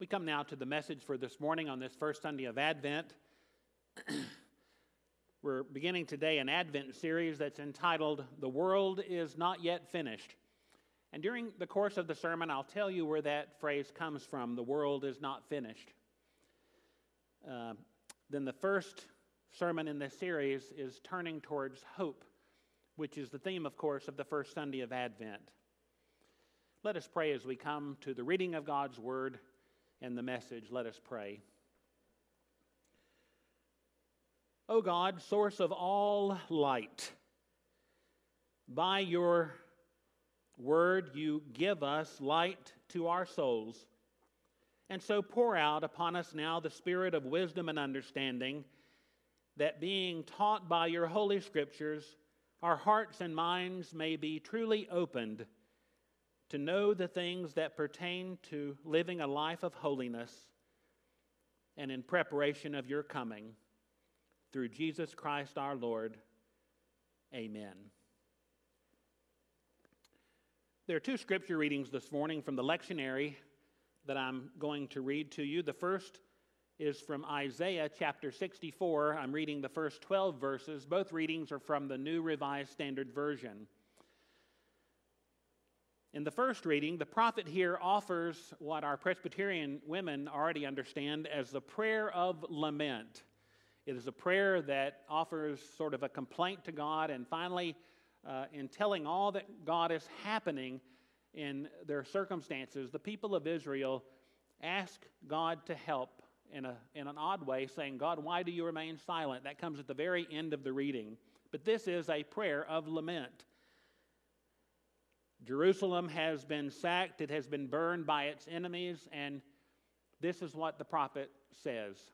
We come now to the message for this morning on this first Sunday of Advent. We're beginning today an Advent series that's entitled, "The World Is Not Yet Finished." And during the course of the sermon, I'll tell you where that phrase comes from, "the world is not finished." Then the first sermon in this series is turning towards hope, which is the theme, of course, of the first Sunday of Advent. Let us pray as we come to the reading of God's Word and the message. Let us pray. O God, source of all light, by your word you give us light to our souls, and so pour out upon us now the spirit of wisdom and understanding, that being taught by your holy scriptures, our hearts and minds may be truly opened to know the things that pertain to living a life of holiness and in preparation of your coming. Through Jesus Christ our Lord. Amen. There are two scripture readings this morning from the lectionary that I'm going to read to you. The first is from Isaiah chapter 64. I'm reading the first 12 verses. Both readings are from the New Revised Standard Version. In the first reading, the prophet here offers what our Presbyterian women already understand as the prayer of lament. It is a prayer that offers sort of a complaint to God, and finally, in telling all that God is happening in their circumstances, the people of Israel ask God to help in an odd way, saying, "God, why do you remain silent?" That comes at the very end of the reading. But this is a prayer of lament. Jerusalem has been sacked, it has been burned by its enemies, and this is what the prophet says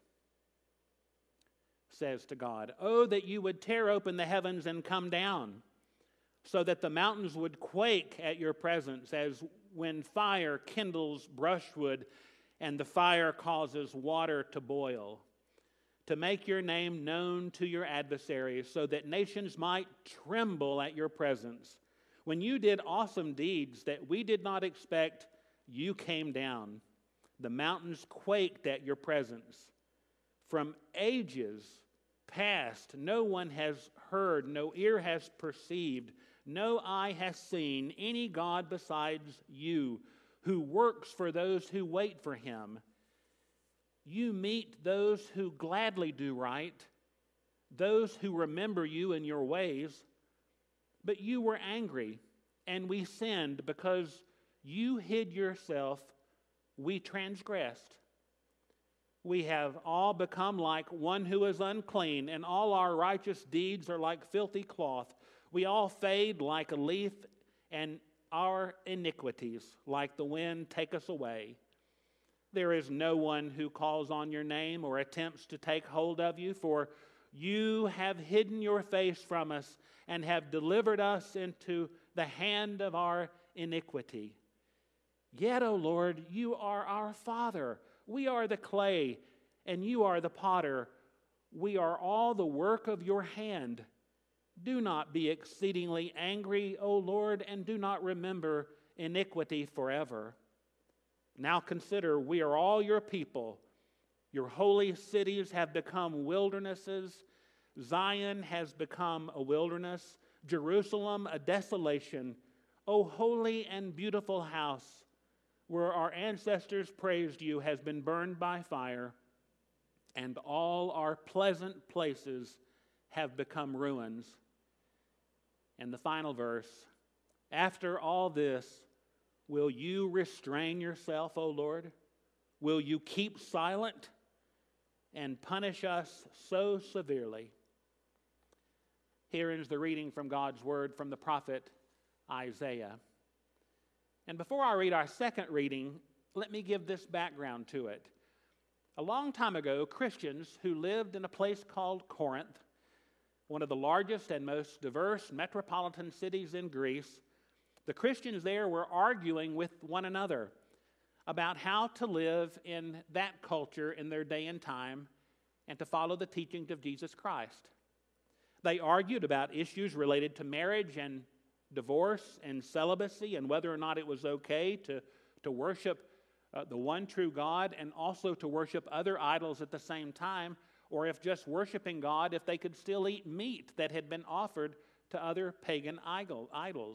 to God. "Oh, that you would tear open the heavens and come down, so that the mountains would quake at your presence, as when fire kindles brushwood and the fire causes water to boil, to make your name known to your adversaries, so that nations might tremble at your presence. When you did awesome deeds that we did not expect, you came down. The mountains quaked at your presence. From ages past, no one has heard, no ear has perceived, no eye has seen any God besides you, who works for those who wait for him. You meet those who gladly do right, those who remember you in your ways. But you were angry, and we sinned. Because you hid yourself, we transgressed. We have all become like one who is unclean, and all our righteous deeds are like filthy cloth. We all fade like a leaf, and our iniquities, like the wind, take us away. There is no one who calls on your name or attempts to take hold of you, for you have hidden your face from us and have delivered us into the hand of our iniquity. Yet, O Lord, you are our Father. We are the clay, and you are the potter. We are all the work of your hand. Do not be exceedingly angry, O Lord, and do not remember iniquity forever. Now consider, we are all your people. Your holy cities have become wildernesses. Zion has become a wilderness. Jerusalem a desolation. O holy and beautiful house, where our ancestors praised you, has been burned by fire, and all our pleasant places have become ruins. And the final verse, after all this, will you restrain yourself, O Lord? Will you keep silent and punish us so severely? Here is the reading from God's Word from the prophet Isaiah. And before I read our second reading, let me give this background to it. A long time ago, Christians who lived in a place called Corinth, one of the largest and most diverse metropolitan cities in Greece, the Christians there were arguing with one another about how to live in that culture in their day and time and to follow the teachings of Jesus Christ. They argued about issues related to marriage and divorce and celibacy and whether or not it was okay to worship the one true God and also to worship other idols at the same time, or if just worshiping God, if they could still eat meat that had been offered to other pagan idols.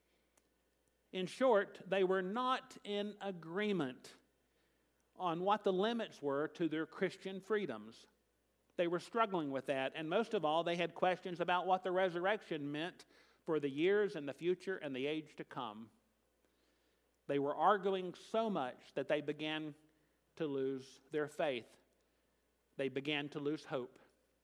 In short, they were not in agreement on what the limits were to their Christian freedoms. They were struggling with that, and most of all, they had questions about what the resurrection meant for the years and the future and the age to come. They were arguing so much that they began to lose their faith. They began to lose hope.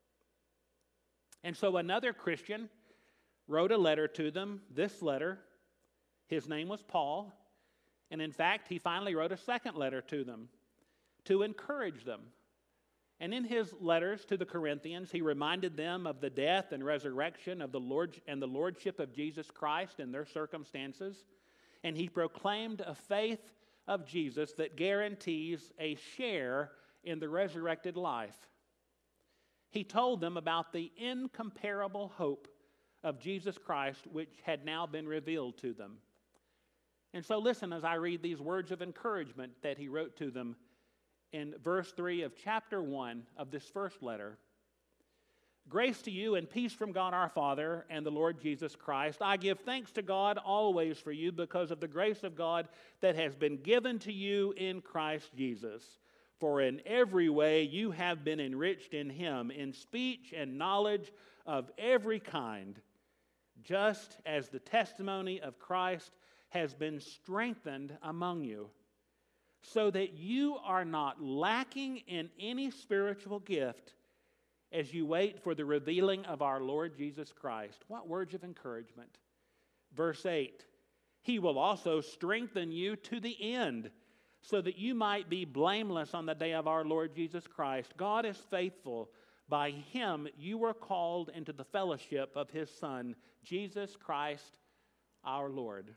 And so another Christian wrote a letter to them, this letter. His name was Paul, and in fact, he finally wrote a second letter to them to encourage them. And in his letters to the Corinthians, he reminded them of the death and resurrection of the Lord and the lordship of Jesus Christ in their circumstances. And he proclaimed a faith of Jesus that guarantees a share in the resurrected life. He told them about the incomparable hope of Jesus Christ, which had now been revealed to them. And so listen as I read these words of encouragement that he wrote to them in verse 3 of chapter 1 of this first letter. Grace to you and peace from God our Father and the Lord Jesus Christ. I give thanks to God always for you because of the grace of God that has been given to you in Christ Jesus. For in every way you have been enriched in him, in speech and knowledge of every kind, just as the testimony of Christ has been strengthened among you, so that you are not lacking in any spiritual gift as you wait for the revealing of our Lord Jesus Christ. What words of encouragement. Verse 8, he will also strengthen you to the end, so that you might be blameless on the day of our Lord Jesus Christ. God is faithful. By him you were called into the fellowship of his Son, Jesus Christ our Lord.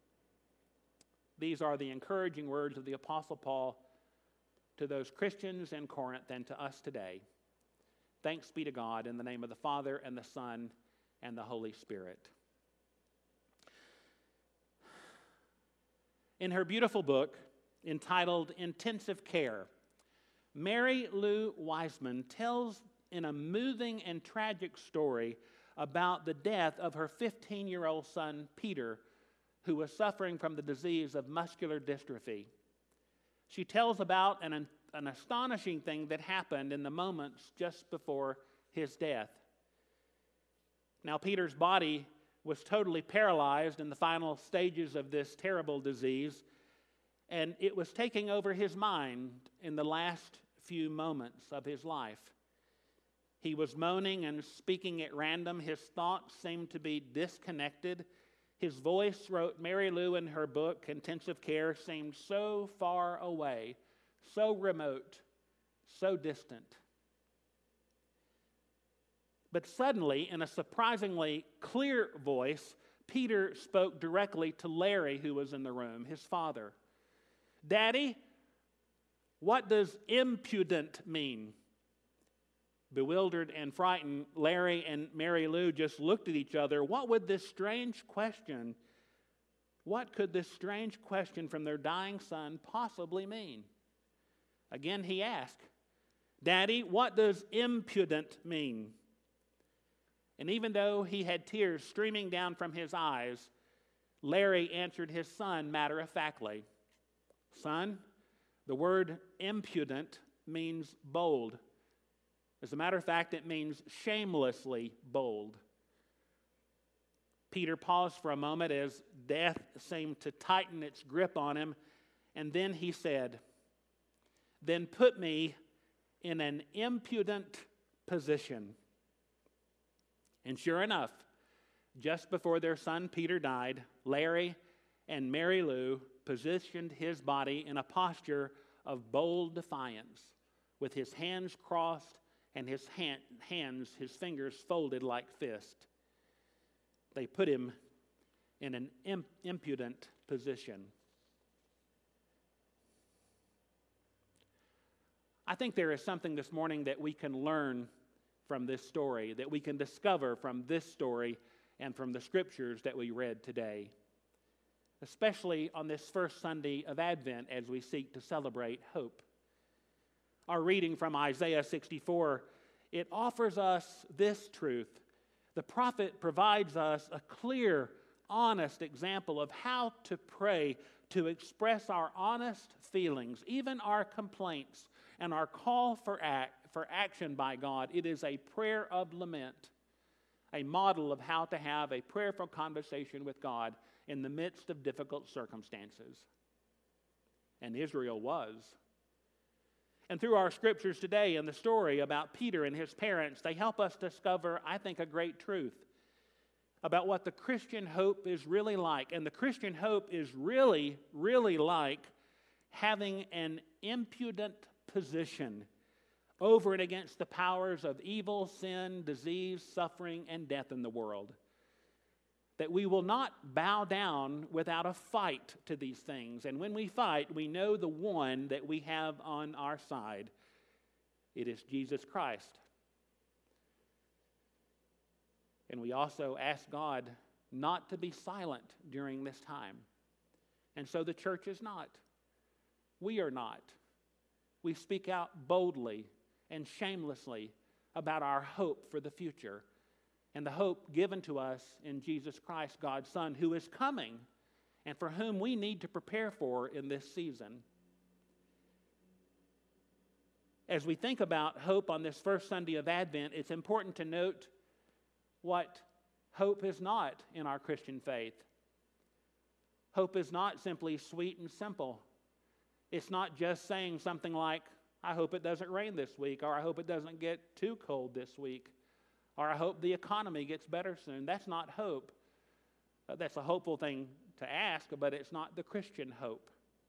These are the encouraging words of the Apostle Paul to those Christians in Corinth and to us today. Thanks be to God in the name of the Father and the Son and the Holy Spirit. In her beautiful book entitled Intensive Care, Mary Lou Wiseman tells in a moving and tragic story about the death of her 15-year-old son, Peter, who was suffering from the disease of muscular dystrophy. She tells about an astonishing thing that happened in the moments just before his death. Now, Peter's body was totally paralyzed in the final stages of this terrible disease, and it was taking over his mind in the last few moments of his life. He was moaning and speaking at random. His thoughts seemed to be disconnected. His voice, wrote Mary Lou in her book, Intensive Care, seemed so far away, so remote, so distant. But suddenly, in a surprisingly clear voice, Peter spoke directly to Larry, who was in the room, his father. Daddy, what does impudent mean? Bewildered and frightened, Larry and Mary Lou just looked at each other. What could this strange question from their dying son possibly mean? Again, he asked, Daddy, what does impudent mean? And even though he had tears streaming down from his eyes, Larry answered his son matter-of-factly, Son, the word impudent means bold. As a matter of fact, it means shamelessly bold. Peter paused for a moment as death seemed to tighten its grip on him, and then he said, Then put me in an impudent position. And sure enough, just before their son Peter died, Larry and Mary Lou positioned his body in a posture of bold defiance, with his hands crossed and his fingers folded like fists. They put him in an impudent position. I think there is something this morning that we can learn from this story, that we can discover from this story and from the scriptures that we read today. especially on this first Sunday of Advent as we seek to celebrate hope. Our reading from Isaiah 64, it offers us this truth. The prophet provides us a clear, honest example of how to pray to express our honest feelings, even our complaints, and our call for action by God. It is a prayer of lament, a model of how to have a prayerful conversation with God in the midst of difficult circumstances. And Israel was. And through our scriptures today and the story about Peter and his parents, they help us discover, I think, a great truth about what the Christian hope is really like. And the Christian hope is really, really like having an impudent position over and against the powers of evil, sin, disease, suffering, and death in the world. That we will not bow down without a fight to these things. And when we fight, we know the one that we have on our side. It is Jesus Christ. And we also ask God not to be silent during this time. And so the church is not. We are not. We speak out boldly and shamelessly about our hope for the future and the hope given to us in Jesus Christ, God's Son, who is coming and for whom we need to prepare for in this season. As we think about hope on this first Sunday of Advent, it's important to note what hope is not in our Christian faith. Hope is not simply sweet and simple. It's not just saying something like, I hope it doesn't rain this week, or I hope it doesn't get too cold this week, or I hope the economy gets better soon. That's not hope. That's a hopeful thing to ask, but it's not the Christian hope.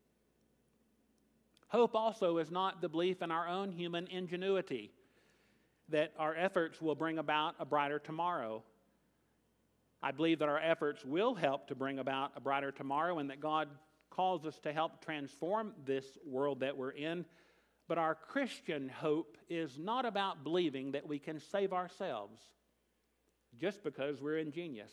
Hope also is not the belief in our own human ingenuity, that our efforts will bring about a brighter tomorrow. I believe that our efforts will help to bring about a brighter tomorrow and that God calls us to help transform this world that we're in. But our Christian hope is not about believing that we can save ourselves just because we're ingenious.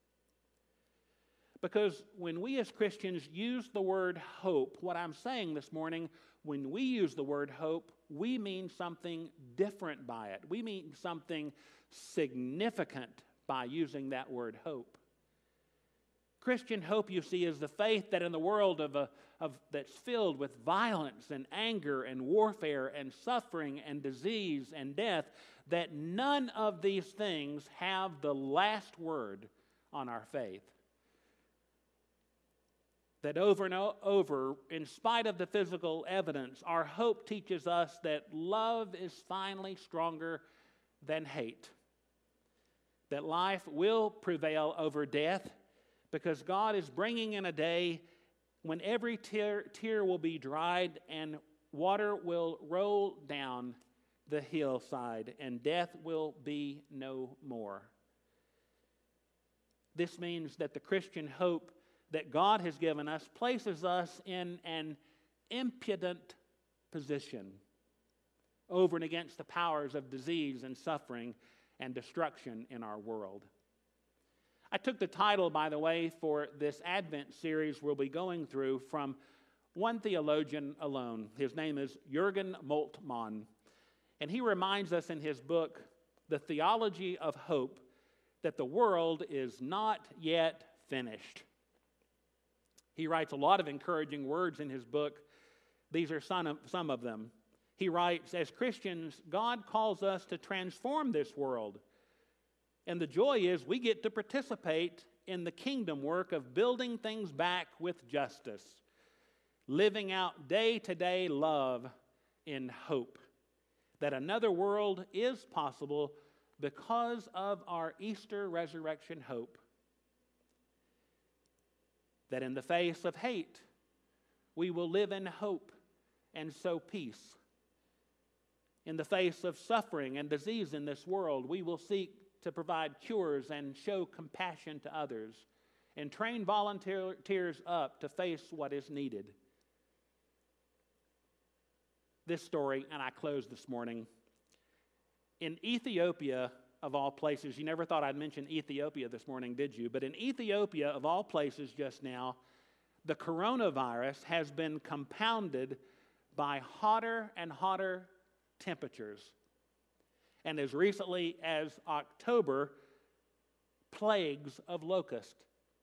Because when we as Christians use the word hope, what I'm saying this morning, when we use the word hope, we mean something different by it. We mean something significant by using that word hope. Christian hope, you see, is the faith that in the world that's filled with violence and anger and warfare and suffering and disease and death, that none of these things have the last word on our faith. That over and over, in spite of the physical evidence, our hope teaches us that love is finally stronger than hate. That life will prevail over death because God is bringing in a day when every tear will be dried and water will roll down the hillside and death will be no more. This means that the Christian hope that God has given us places us in an impudent position over and against the powers of disease and suffering and destruction in our world. I took the title, by the way, for this Advent series we'll be going through from one theologian alone. His name is Jürgen Moltmann, and he reminds us in his book, The Theology of Hope, that the world is not yet finished. He writes a lot of encouraging words in his book. These are some of them. He writes, as Christians, God calls us to transform this world. And the joy is we get to participate in the kingdom work of building things back with justice, living out day-to-day love in hope that another world is possible because of our Easter resurrection hope. That in the face of hate, we will live in hope and sow peace. In the face of suffering and disease in this world, we will seek to provide cures and show compassion to others and train volunteers up to face what is needed. This story, and I close this morning. In Ethiopia, of all places, you never thought I'd mention Ethiopia this morning, did you? But in Ethiopia, of all places just now, the coronavirus has been compounded by hotter and hotter temperatures. And as recently as October, plagues of locust.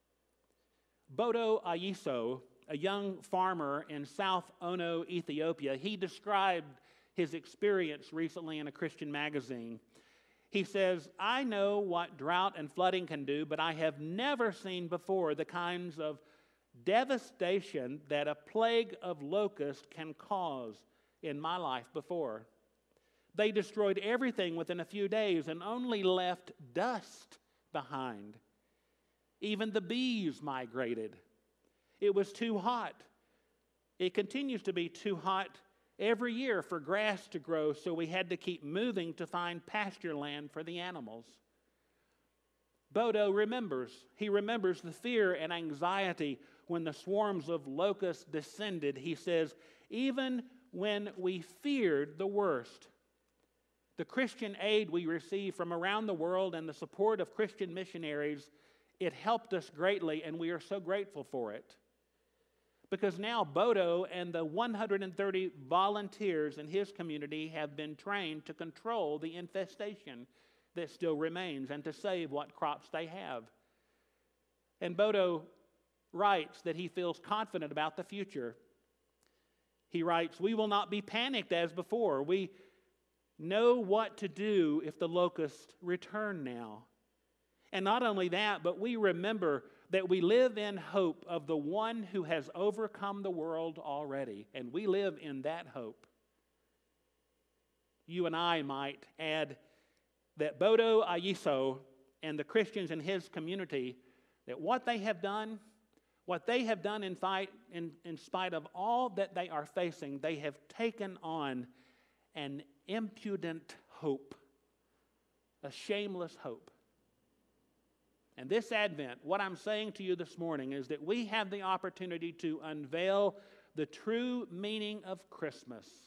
Bodo Ayiso, a young farmer in South Ono, Ethiopia, he described his experience recently in a Christian magazine. He says, "I know what drought and flooding can do, but I have never seen before the kinds of devastation that a plague of locusts can cause in my life before. They destroyed everything within a few days and only left dust behind. Even the bees migrated. It was too hot. It continues to be too hot every year for grass to grow, so we had to keep moving to find pasture land for the animals." Bodo remembers. He remembers the fear and anxiety when the swarms of locusts descended. He says, "Even when we feared the worst, the Christian aid we received from around the world and the support of Christian missionaries, it helped us greatly, and we are so grateful for it." Because now Bodo and the 130 volunteers in his community have been trained to control the infestation that still remains and to save what crops they have. And Bodo writes that he feels confident about the future. He writes, "We will not be panicked as before. We know what to do if the locusts return now. And not only that, but we remember that we live in hope of the one who has overcome the world already, and we live in that hope." You and I might add that Bodo Ayiso and the Christians in his community, that what they have done in spite of all that they are facing, they have taken on an impudent hope, a shameless hope. And this Advent, what I'm saying to you this morning is that we have the opportunity to unveil the true meaning of Christmas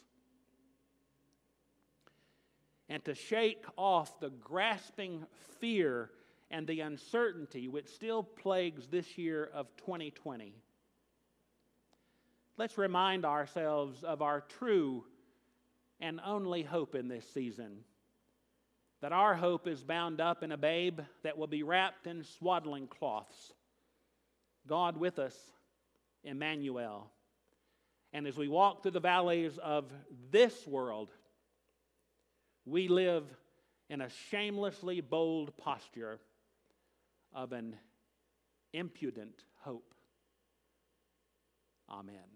and to shake off the grasping fear and the uncertainty which still plagues this year of 2020. Let's remind ourselves of our true and only hope in this season. That our hope is bound up in a babe that will be wrapped in swaddling cloths. God with us, Emmanuel. And as we walk through the valleys of this world, we live in a shamelessly bold posture of an impudent hope. Amen.